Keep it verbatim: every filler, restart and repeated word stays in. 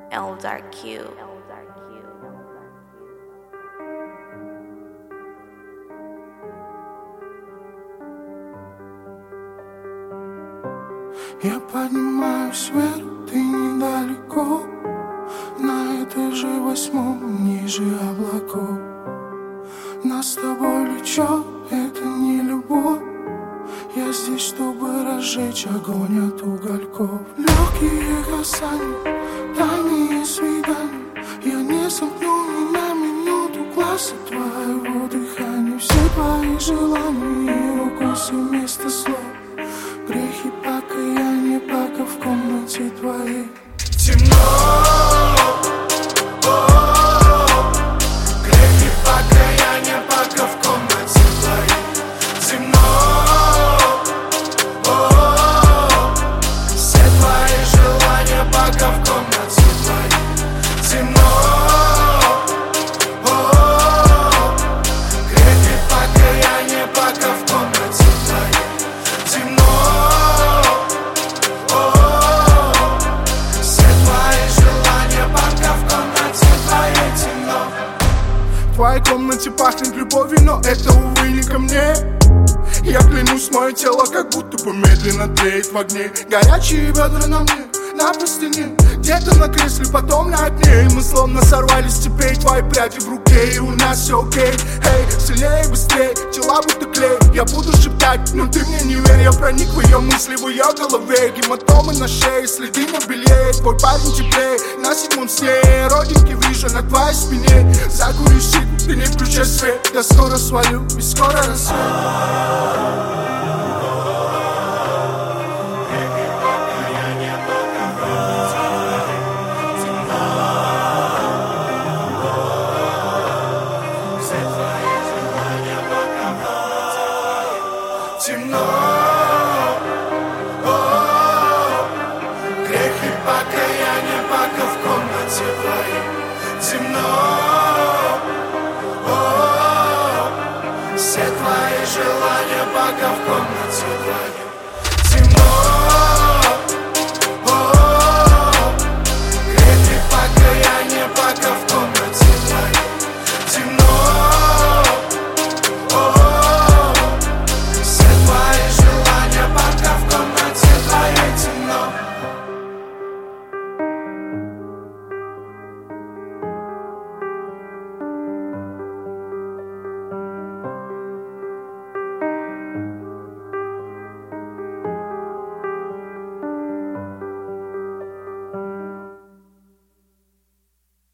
Elder Q. Я поднимаюсь вверх, ты недалеко, на этаже восьмом, ниже облаков. Нас с тобой влечет, это не любовь. Я здесь, чтобы разжечь огонь от угольков. Легкие касания, тайные свидания. Я не сомкну ни на минуту глаз от твоего дыхания. Все твои желания и укусы вместо слов. Грехи покаяния, пока в комнате твоей темно. Грехи покаяния, пока в комнате твоей темно. Все твои желания, пока в комнате твоей темно. Грехи покаяния, пока в комнате твоей темно. В твоей комнате пахнет любовью, но это, увы, не ко мне. Я клянусь, мое тело как будто бы медленно тлеет в огне. Горячие бедра на мне, на простыне, где-то на кресле, потом на окне. И мы словно сорвались с цепей, твои пряди в руке, и у нас все окей. Эй, сильнее, быстрее, тела будто клей. Я буду шептать, но ты мне не верь. Я проник в ее мысли, в ее голове. Гематомы на шее, следы на белье. Твой парень теплее, на седьмом сне. Родинки вижу на твоей спине. Закурю сип, ты не включай свет. Я скоро свалю, и скоро рассвет. Темно, грехи покаяния, пока в комнате твоей темно. Все твои желания, пока в комнате